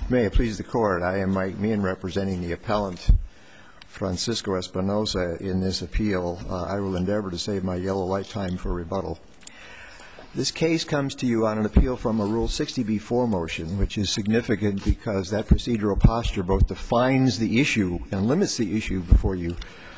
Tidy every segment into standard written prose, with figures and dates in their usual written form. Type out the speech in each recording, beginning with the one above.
May it please the Court, I am Mike Meehan representing the appellant Francisco Espinoza in this appeal. I will endeavor to save my yellow light time for rebuttal. This case comes to you on an appeal from a Rule 60b-4 motion, which is significant because that procedural posture both defines the issue and limits the issue before you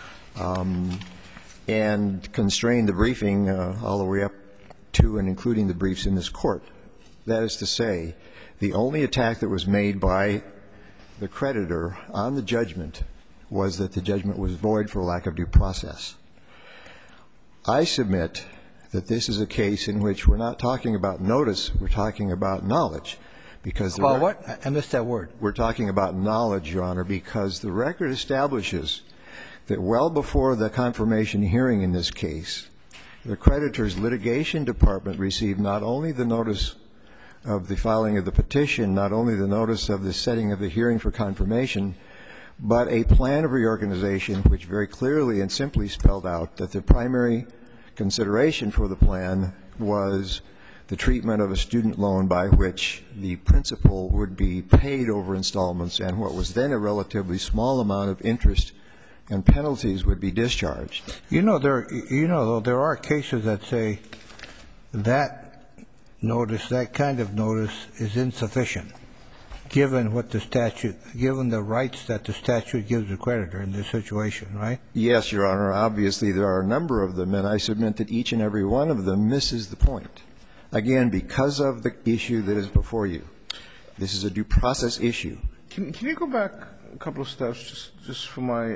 and constrain the briefing all the way up to and including the briefs in this Court. That is to say, the only attack that was made by the creditor on the judgment was that the judgment was void for lack of due process. I submit that this is a case in which we're not talking about notice, we're talking about knowledge. Because the what? I missed that word. We're talking about knowledge, Your Honor, because the record establishes that well before the confirmation hearing in this case, the creditor's litigation department received not only the notice of the filing of the petition, not only the notice of the setting of the hearing for confirmation, but a plan of reorganization which very clearly and simply spelled out that the primary consideration for the plan was the treatment of a student loan by which the principal would be paid over installments and what was then a relatively small amount of interest and penalties would be discharged. There are cases that say that notice, that kind of notice is insufficient, given what the statute, given the rights that the statute gives the creditor in this situation, right? Yes, Your Honor. Obviously, there are a number of them, and I submit that each and every one of them misses the point. Again, because of the issue that is before you. This is a due process issue. Can you go back a couple of steps, just for my,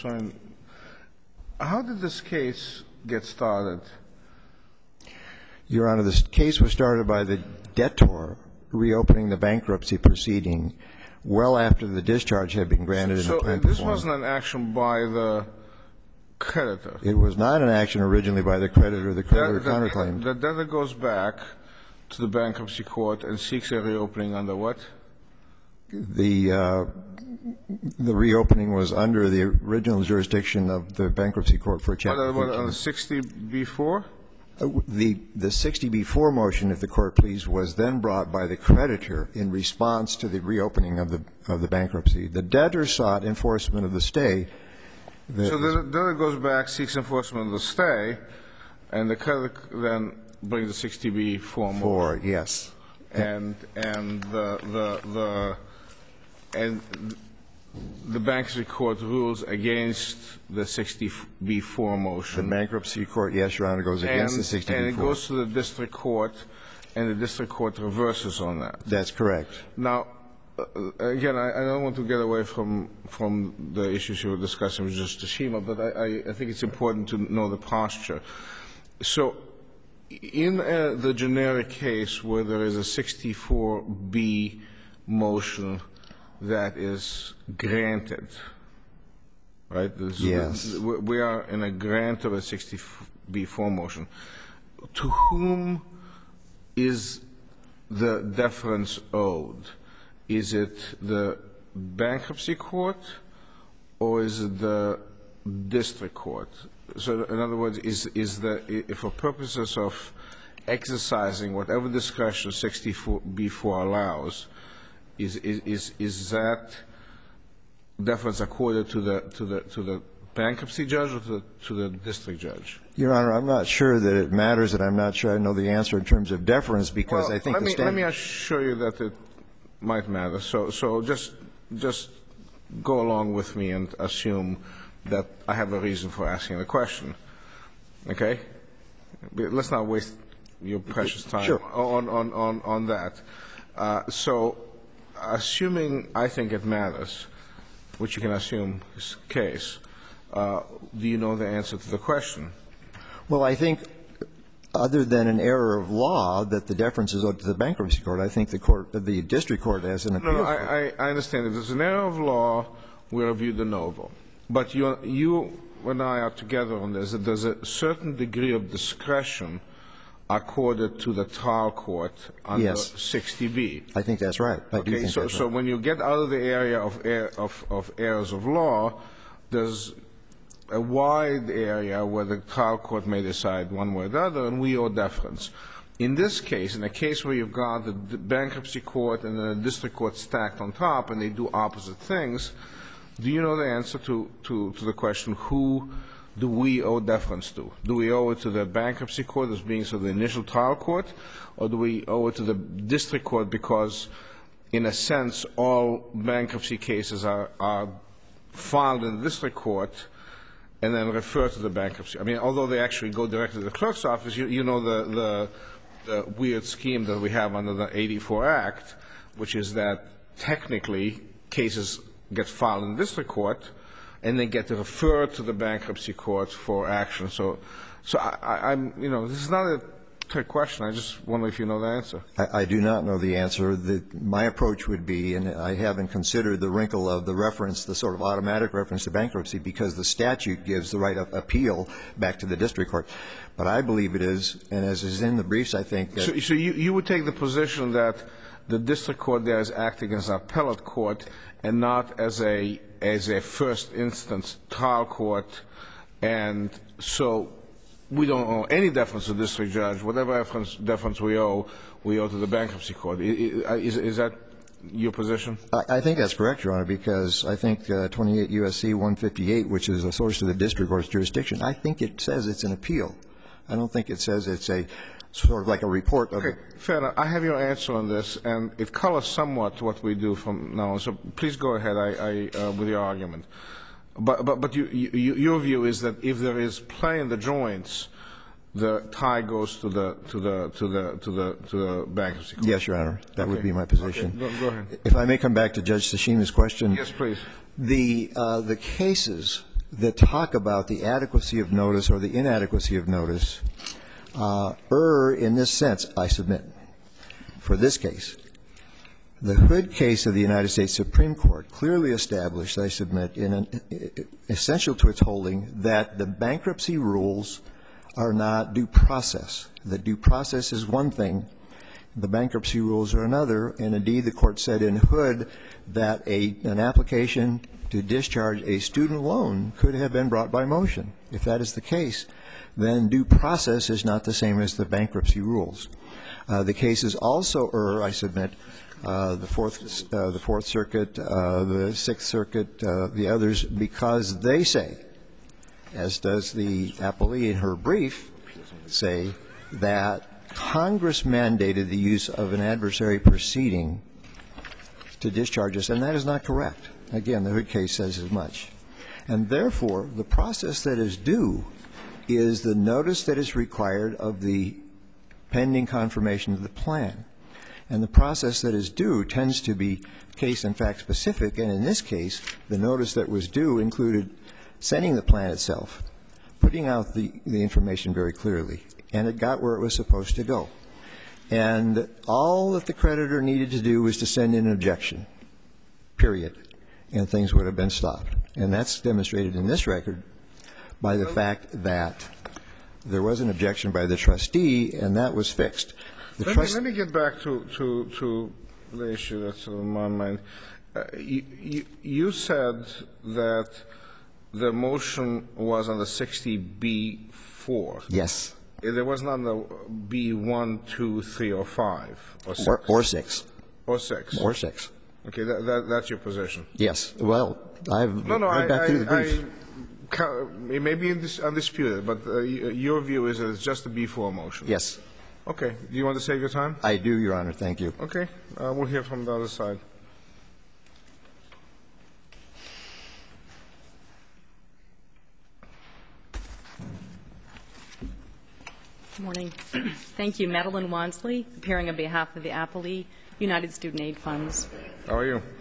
how did this case get started? Your Honor, this case was started by the debtor reopening the bankruptcy proceeding well after the discharge had been granted in the plan. So this wasn't an action by the creditor? It was not an action originally by the creditor. The creditor counterclaimed. The debtor goes back to the bankruptcy court and seeks a reopening under what? The reopening was under the original jurisdiction of the bankruptcy court for Chapter 13. On the 60b-4? The 60b-4 motion, if the Court please, was then brought by the creditor in response to the reopening of the bankruptcy. The debtor sought enforcement of the stay. So the debtor goes back, seeks enforcement of the stay, and the creditor then brings the 60b-4 motion. Yes. And the bankruptcy court rules against the 60b-4 motion. The bankruptcy court, yes, Your Honor, goes against the 60b-4. And it goes to the district court, and the district court reverses on that. That's correct. Now, again, I don't want to get away from the issues you were discussing with Justice Schema, but I think it's important to know the posture. So in the generic case where there is a 64b motion that is granted, right? Yes. We are in a grant of a 60b-4 motion. To whom is the deference owed? Is it the bankruptcy court or is it the district court? So, in other words, for purposes of exercising whatever discretion 64b-4 allows, is that deference accorded to the bankruptcy judge or to the district judge? Your Honor, I'm not sure that it matters, and I'm not sure I know the answer in terms of deference, because I think the standard. Let me assure you that it might matter. So just go along with me and assume that I have a reason for asking the question. Okay? Let's not waste your precious time on that. So assuming I think it matters, which you can assume is the case, do you know the answer to the question? Well, I think other than an error of law that the deference is owed to the bankruptcy court, I think the district court has an appeal. No, I understand. If there's an error of law, we review de novo. But you and I are together on this, that there's a certain degree of discretion accorded to the trial court under 60B. I think that's right. Okay, so when you get out of the area of errors of law, there's a wide area where the trial court may decide one way or the other, and we owe deference. In this case, in a case where you've got the bankruptcy court and the district court stacked on top and they do opposite things, do you know the answer to the question, who do we owe deference to? Do we owe it to the bankruptcy court as being sort of the initial trial court, or do we owe it to the district court because, in a sense, all bankruptcy cases are filed in the district court and then referred to the bankruptcy? I mean, although they actually go directly to the clerk's office, you know the weird scheme that we have under the 84 Act, which is that technically cases get filed in the district court and they get referred to the bankruptcy court for action. So I'm, you know, this is not a trick question. I just wonder if you know the answer. I do not know the answer. My approach would be, and I haven't considered the wrinkle of the reference, the sort of automatic reference to bankruptcy, because the statute gives the right of appeal back to the district court. But I believe it is, and as is in the briefs, I think that So you would take the position that the district court there is acting as an appellate court and not as a first instance trial court, and so we don't owe any deference to the district judge. Whatever deference we owe to the bankruptcy court. Is that your position? I think that's correct, Your Honor, because I think 28 U.S.C. 158, which is a source of the district court's jurisdiction, I think it says it's an appeal. I don't think it says it's a sort of like a report of Okay, fair enough. I have your answer on this, and it colors somewhat what we do from now on. So please go ahead with your argument. But your view is that if there is play in the joints, the tie goes to the bankruptcy court. Yes, Your Honor. That would be my position. Okay. Go ahead. If I may come back to Judge Tashima's question. Yes, please. The cases that talk about the adequacy of notice or the inadequacy of notice err in this sense, I submit, for this case. The Hood case of the United States Supreme Court clearly established, I submit, essential to its holding, that the bankruptcy rules are not due process. The due process is one thing. The bankruptcy rules are another. And indeed, the Court said in Hood that an application to discharge a student loan could have been brought by motion. If that is the case, then due process is not the same as the bankruptcy rules. The cases also err, I submit, the Fourth Circuit, the Sixth Circuit, the others, because they say, as does the appellee in her brief, say that Congress mandated the use of an adversary proceeding to discharge us, and that is not correct. Again, the Hood case says as much. And therefore, the process that is due is the notice that is required of the pending confirmation of the plan. And the process that is due tends to be case and fact specific, and in this case, the notice that was due included sending the plan itself, putting out the information very clearly, and it got where it was supposed to go. And all that the creditor needed to do was to send in an objection, period, and things would have been stopped. And that's demonstrated in this record by the fact that there was an objection by the trustee, and that was fixed. Let me get back to the issue that's on my mind. You said that the motion was on the 60B-4. Yes. There was not the B-1, 2, 3, or 5, or 6. Or 6. Or 6. Or 6. Okay, that's your position. Yes. Well, I've read back through the brief. It may be undisputed, but your view is that it's just a B-4 motion. Yes. Okay. Do you want to save your time? I do, Your Honor. Thank you. Okay. We'll hear from the other side. Good morning. Thank you. Madeline Wansley, appearing on behalf of the appellee, United Student Aid Funds. How are you?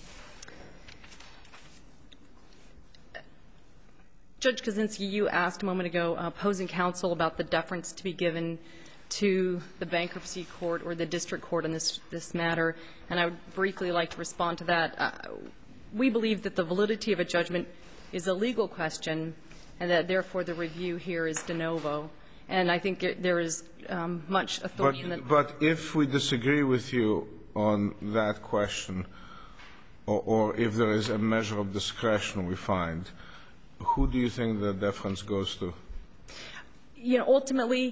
Judge Kaczynski, you asked a moment ago, opposing counsel, about the deference to be given to the bankruptcy court or the district court in this matter, and I would briefly like to respond to that. We believe that the validity of a judgment is a legal question and that, therefore, the review here is de novo. And I think there is much authority in that. But if we disagree with you on that question, or if there is a measure of discretion we find, who do you think the deference goes to? You know, ultimately,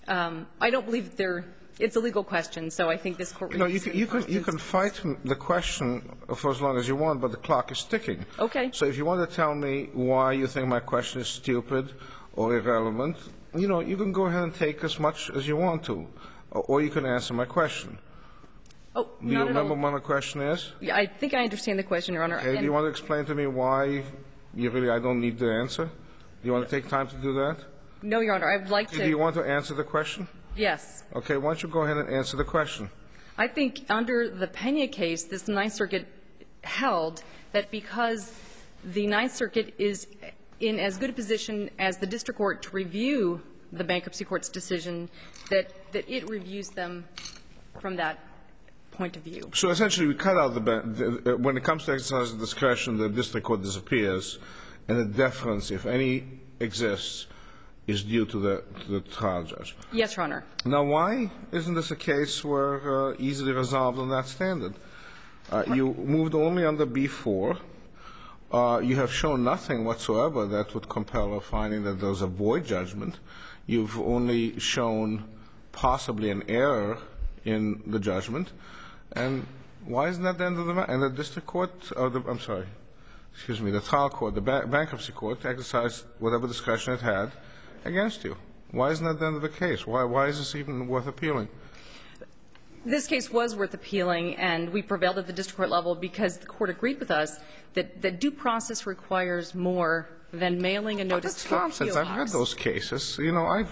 I don't believe it's a legal question, so I think this Court... No, you can fight the question for as long as you want, but the clock is ticking. Okay. So if you want to tell me why you think my question is stupid or irrelevant, you can go ahead and take as much as you want to, or you can answer my question. Oh, Do you not at all. remember what my question is? Yeah, I think I understand the question, Your Honor. Okay. Do you want to explain to me why I don't need the answer? Do you want to take time to do that? No, Your Honor. I would like to... Do you want to answer the question? Yes. Okay. Why don't you go ahead and answer the question? I think under the Pena case, this Ninth Circuit held that because the Ninth Circuit is in as good a position as the district court to review the bankruptcy court's decision, that it reviews them from that point of view. So essentially, we cut out when it comes to exercise of discretion, the district court disappears, and the deference, if any, exists, is due to the trial judge. Yes, Your Honor. Now, why isn't this a case where easily resolved on that standard? You moved only under B-4. You have shown nothing whatsoever that would compel a finding that there was a void judgment. You've only shown possibly an error in the judgment. And why isn't that the end of the matter? And the district court, the trial court, the bankruptcy court, exercised whatever discretion it had against you. Why isn't that the end of the case? Why is this even worth appealing? This case was worth appealing, and we prevailed at the district court level because the court agreed with us that due process requires more than mailing a notice to a PO box. I've read those cases. I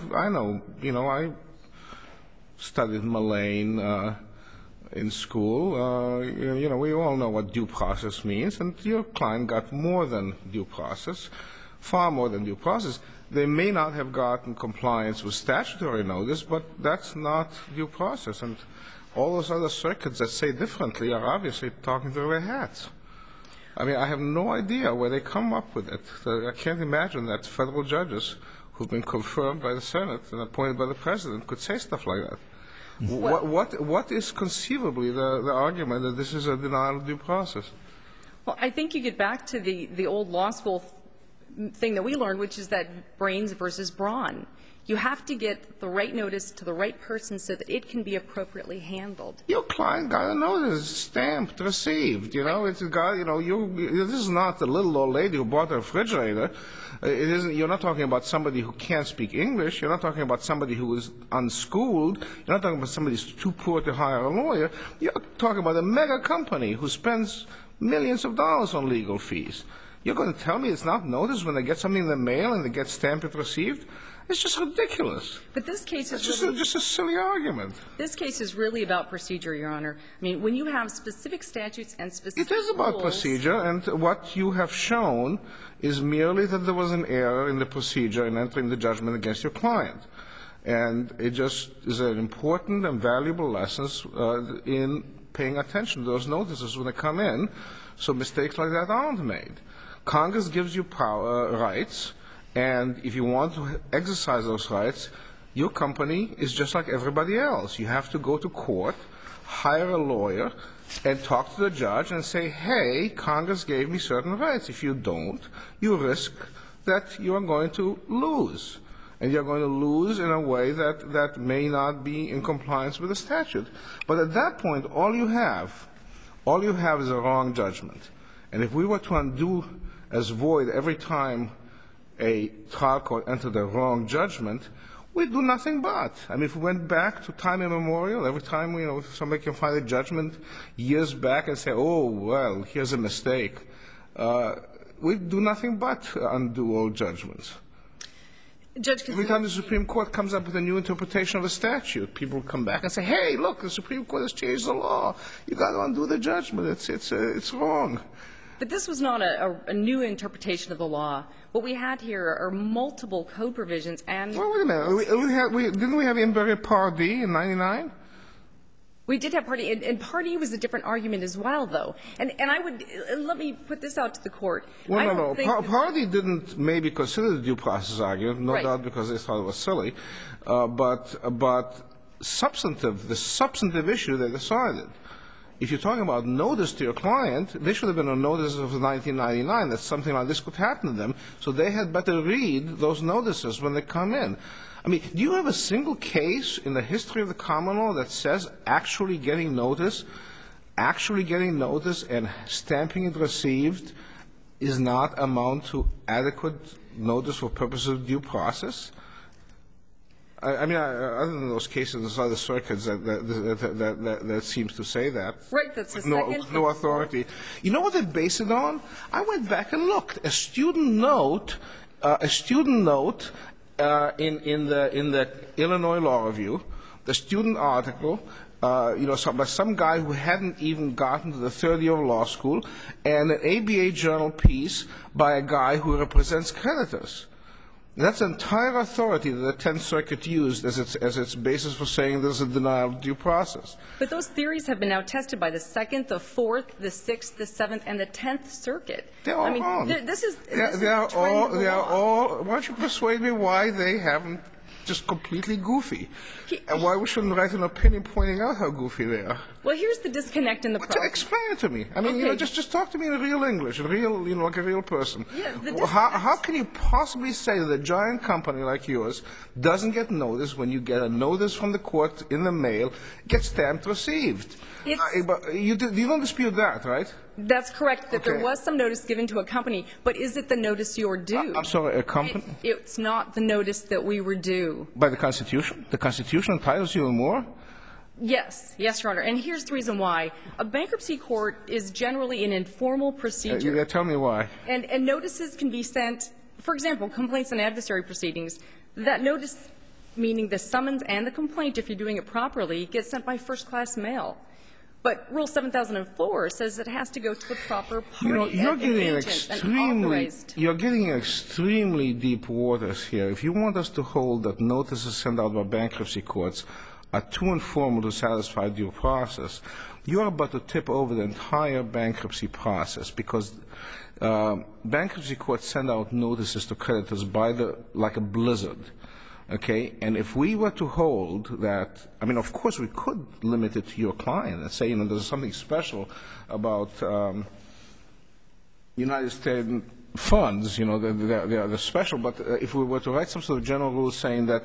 studied Mullane in school. We all know what due process means, and your client got more than due process, far more than due process. They may not have gotten compliance with statutory notice, but that's not due process. And all those other circuits that say differently are obviously talking through their hats. I mean, I have no idea where they come up with it. I can't imagine that federal judges who've been confirmed by the Senate and appointed by the President could say stuff like that. What is conceivably the argument that this is a denial of due process? Well, I think you get back to the old law school thing that we learned, which is that brains versus brawn. You have to get the right notice to the right person so that it can be appropriately handled. Your client got a notice, stamped, received. This is not the little old lady who bought a refrigerator. You're not talking about somebody who can't speak English. You're not talking about somebody who is unschooled. You're not talking about somebody who's too poor to hire a lawyer. You're talking about a mega company who spends millions of dollars on legal fees. You're going to tell me it's not noticed when they get something in the mail and they get stamped and received? It's just ridiculous. But this case is just a silly argument. This case is really about procedure, Your Honor. I mean, when you have specific statutes and specific rules... It is about procedure, and what you have shown is merely that there was an error in the procedure in entering the judgment against your client. And it just is an important and valuable lesson in paying attention to those notices when they come in, so mistakes like that aren't made. Congress gives you rights, and if you want to exercise those rights, your company is just like everybody else. You have to go to court, hire a lawyer, and talk to the judge and say, hey, Congress gave me certain rights. If you don't, you risk that you are going to lose. And you're going to lose in a way that may not be in compliance with the statute. But at that point, all you have is a wrong judgment. And if we were to undo as void every time a trial court entered a wrong judgment, we'd do nothing but. I mean, if we went back to time immemorial, every time, if somebody can find a judgment years back and say, oh, well, here's a mistake, we'd do nothing but undo old judgments. Every time the Supreme Court comes up with a new interpretation of a statute, people come back and say, hey, look, the Supreme Court has changed the law. You've got to undo the judgment. It's wrong. But this was not a new interpretation of the law. What we had here are multiple code provisions and... Well, wait a minute. Didn't we have Inver Par D in 99? We did have Par D. And Par D was a different argument as well, though. And I would... Let me put this out to the Court. Well, no. Par D didn't maybe consider the due process argument, no doubt because they thought it was silly. But the substantive issue they decided. If you're talking about notice to your client, they should have been on notice of 1999 that something like this could happen to them, so they had better read those notices when they come in. I mean, do you have a single case in the history of the common law that says actually getting notice and stamping it received is not amount to adequate notice for purposes of due process? I mean, other than those cases, there's other circuits that seems to say that. Right, that's the second. No authority. You know what they base it on? I went back and looked. A student note in the Illinois Law Review, the student article, by some guy who hadn't even gotten to the third year of law school, and an ABA journal piece by a guy who represents creditors. That's entire authority that the Tenth Circuit used as its basis for saying there's a denial of due process. But those theories have been now tested by the Second, the Fourth, the Sixth, the Seventh, and the Tenth Circuit. They're all wrong. This is They are all. Why don't you persuade me why they haven't just completely goofy, and why we shouldn't write an opinion pointing out how goofy they are? Well, here's the disconnect in the process. Explain it to me. I mean, Okay. just talk to me in real English, like a real person. Yeah, How can you possibly say that a giant company like yours doesn't get notice when you get a notice from the court in the mail, get stamped received? But you don't dispute that, right? That's correct, that there Okay. was some notice given to a company, but is it the notice you're due? I'm sorry, a company? It's not the notice that we were due. By the Constitution? The Constitution entitles you more? Yes, Your Honor. And here's the reason why. A bankruptcy court is generally an informal procedure. Tell me why. And notices can be sent, for example, complaints and adversary proceedings. That notice, meaning the summons and the complaint, if you're doing it properly, gets sent by first-class mail. But Rule 7004 says it has to go to the proper party. You're getting extremely deep waters here. If you want us to hold that notices sent out by bankruptcy courts are too informal to satisfy due process, you're about to tip over the entire bankruptcy process, because bankruptcy courts send out notices to creditors like a blizzard. Okay, and if we were to hold that, I mean, of course, we could limit it to your client and say, there's something special about United States funds, they're special. But if we were to write some sort of general rule saying that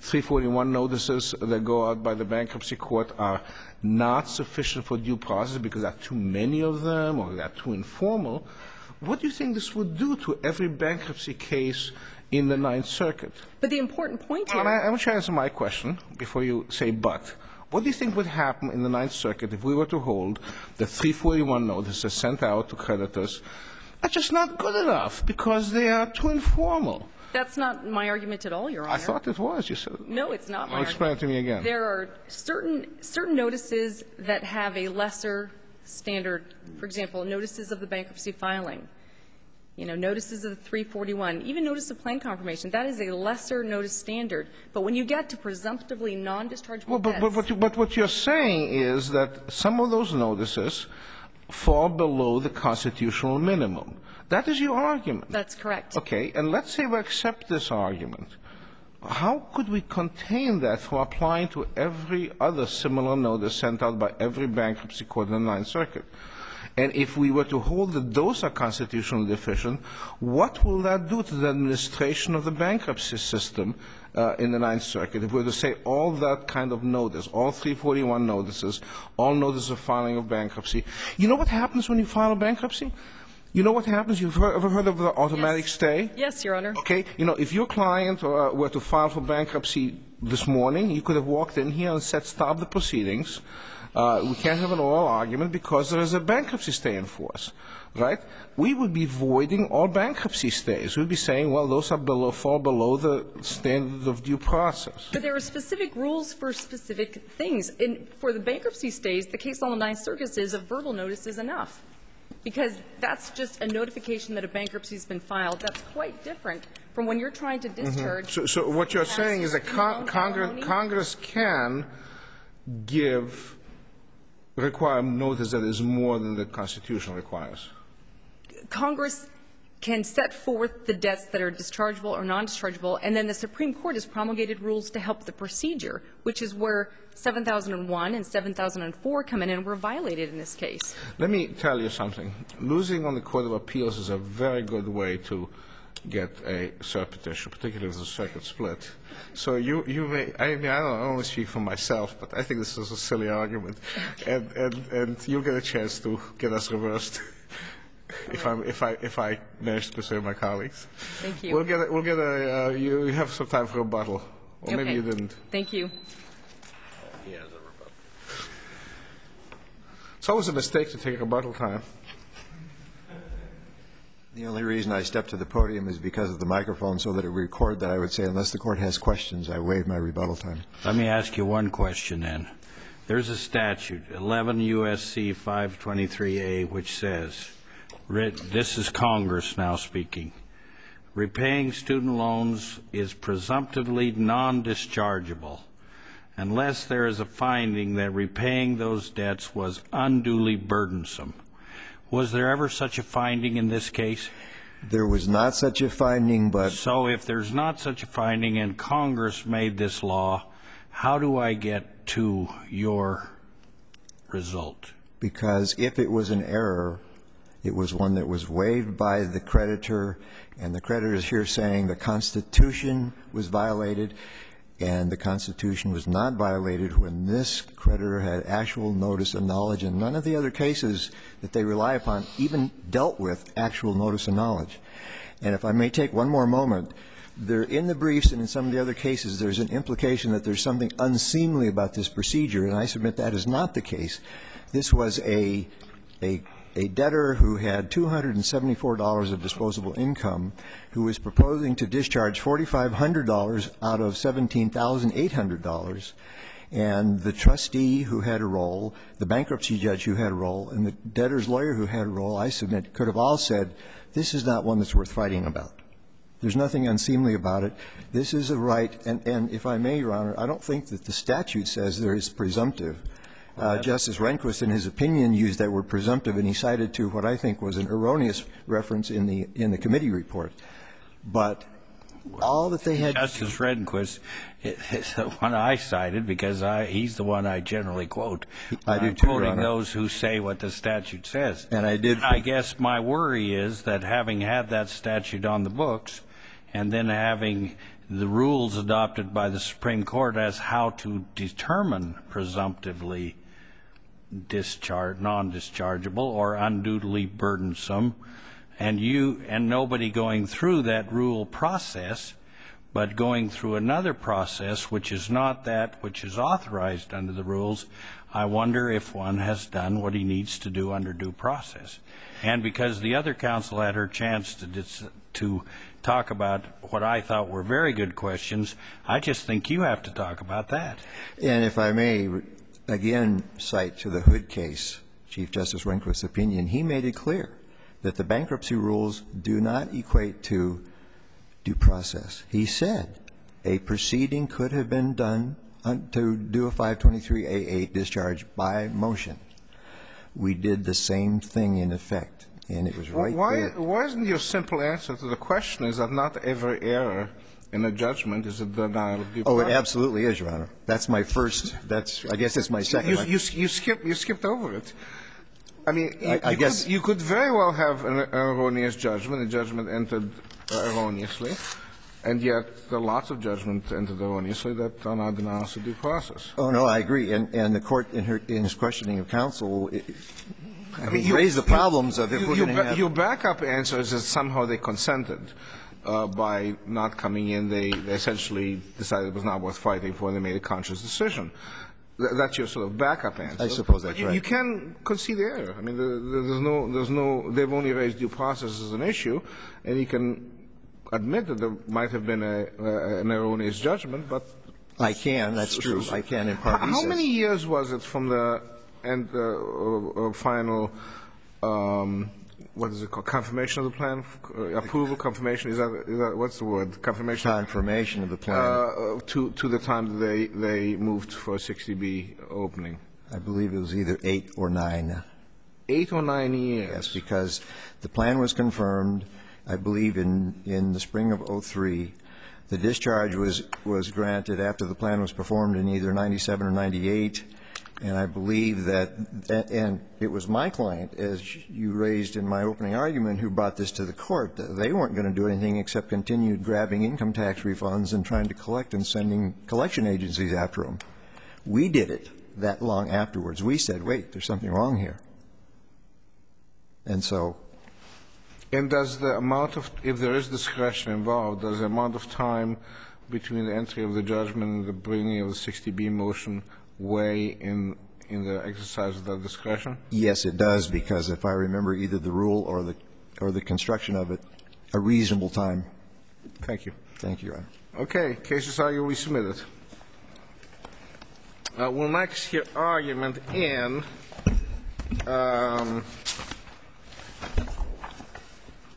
341 notices that go out by the bankruptcy court are not sufficient for due process because there are too many of them or they're too informal, what do you think this would do to every bankruptcy case in the Ninth Circuit? But the important point here... I want you to answer my question before you say but. What do you think would happen in the Ninth Circuit if we were to hold the 341 notices sent out to creditors are just not good enough because they are too informal? That's not my argument at all, Your Honor. I thought it was. You said. No, it's not my argument. Explain it to me again. There are certain notices that have a lesser standard. For example, notices of the bankruptcy filing. Notices of the 341, even notice of plan confirmation, that is a lesser notice standard. But when you get to presumptively non-dischargeable debts... But what you're saying is that some of those notices fall below the constitutional minimum. That is your argument. That's correct. Okay, and let's say we accept this argument. How could we contain that from applying to every other similar notice sent out by every bankruptcy court in the Ninth Circuit? And if we were to hold that those are constitutionally deficient, what will that do to the administration of the bankruptcy system in the Ninth Circuit? If we were to say all that kind of notice, all 341 notices, all notices of filing of bankruptcy, you know what happens when you file a bankruptcy? You know what happens? You've ever heard of the automatic stay? Yes, Your Honor. Okay. If your client were to file for bankruptcy this morning, you could have walked in here and said, stop the proceedings. We can't have an oral argument because there is a bankruptcy stay in force, right? We would be voiding all bankruptcy stays. We'd be saying, well, those are fall below the standard of due process. But there are specific rules for specific things. For the bankruptcy stays, the case law in the Ninth Circuit is a verbal notice is enough, because that's just a notification that a bankruptcy has been filed. That's quite different from when you're trying to discharge. So what you're saying is that Congress can require notice that is more than the Constitution requires. Congress can set forth the debts that are dischargeable or non-dischargeable, and then the Supreme Court has promulgated rules to help the procedure, which is where 7001 and 7004 come in and were violated in this case. Let me tell you something. Losing on the Court of Appeals is a very good way to get a cert petition, particularly if the circuit split. So you may, I mean, I don't only speak for myself, but I think this is a silly argument, and you'll get a chance to get us reversed if I manage to persuade my colleagues. Thank you. We'll get a you have some time for rebuttal, or maybe you didn't. Thank you. He has a rebuttal. It's always a mistake to take rebuttal time. The only reason I stepped to the podium is because of the microphone, so that it would record that I would say, unless the Court has questions, I waive my rebuttal time. Let me ask you one question then. There's a statute, 11 U.S.C. 523A, which says, this is Congress now speaking, repaying student loans is presumptively non-dischargeable unless there is a finding that repaying those debts was unduly burdensome. Was there ever such a finding in this case? There was not such a finding, but... So if there's not such a finding and Congress made this law, how do I get to your result? Because if it was an error, it was one that was waived by the creditor, and the creditor is here saying the Constitution was violated, and the Constitution was not violated when this creditor had actual notice and knowledge, and none of the other cases that they rely upon even dealt with actual notice and knowledge. And if I may take one more moment, there in the briefs and in some of the other cases, there's an implication that there's something unseemly about this procedure, and I submit that is not the case. This was a debtor who had $274 of disposable income, who was proposing to discharge $4,500 out of $17,800, and the trustee who had a role, the bankruptcy judge who had a role, and the debtor's lawyer who had a role, I submit, could have all said, this is not one that's worth fighting about. There's nothing unseemly about it. This is a right, and if I may, Your Honor, I don't think that the statute says there is presumptive. Justice Rehnquist, in his opinion, used that word presumptive, and he cited to what I think was an erroneous reference in the committee report. But all that they had... Justice Rehnquist is the one I cited because he's the one I generally quote. I do too, Your Honor. I'm quoting those who say what the statute says. And I did... I guess my worry is that having had that statute on the books and then having the rules adopted by the Supreme Court as how to determine presumptively non-dischargeable or unduly burdensome, and nobody going through that rule process, but going through another process which is not that which is authorized under the rules, I wonder if one has done what he needs to do under due process. And because the other counsel had her chance to talk about what I thought were very good questions, I just think you have to talk about that. And if I may, again, cite to the Hood case, Chief Justice Rehnquist's opinion, he made it clear that the bankruptcy rules do not equate to due process. He said a proceeding could have been done to do a 523A8 discharge by motion. We did the same thing in effect, and it was right there. Why isn't your simple answer to the question is that not every error in a judgment is a denial of due process? Oh, it absolutely is, Your Honor. That's my first. I guess it's my second. You skipped over it. I mean, I guess you could very well have an erroneous judgment, a judgment entered erroneously, and yet there are lots of judgments entered erroneously that are not denials of due process. Oh, no, I agree. And the Court, in his questioning of counsel, raised the problems of if we're going to have... Your backup answer is that somehow they consented by not coming in. They essentially decided it was not worth fighting for, and they made a conscious decision. That's your sort of backup answer. I suppose that's right. You can concede error. I mean, there's no, they've only raised due process as an issue, and you can admit that there might have been an erroneous judgment, but... I can, that's true. I can in part. How many years was it from the end, final, what is it called, confirmation of the plan? Approval, confirmation, is that what's the word? Confirmation? Confirmation of the plan. To the time that they moved for a 60B opening. I believe it was either 8 or 9. 8 or 9 years. Yes, because the plan was confirmed, I believe in the spring of 03. The discharge was granted after the plan was performed in either 97 or 98. And I believe that, and it was my client, as you raised in my opening argument, who brought this to the court. They weren't going to do anything except continue grabbing income tax refunds and trying to collect and sending collection agencies after them. We did it that long afterwards. We said, wait, there's something wrong here. And so. And does the amount of, if there is discretion involved, does the amount of time between the entry of the judgment and the bringing of the 60B motion weigh in the exercise of that discretion? Yes, it does, because if I remember either the rule or the construction of it, a reasonable time. Thank you. Thank you, Your Honor. Okay. Cases are you resubmitted. We'll next hear argument in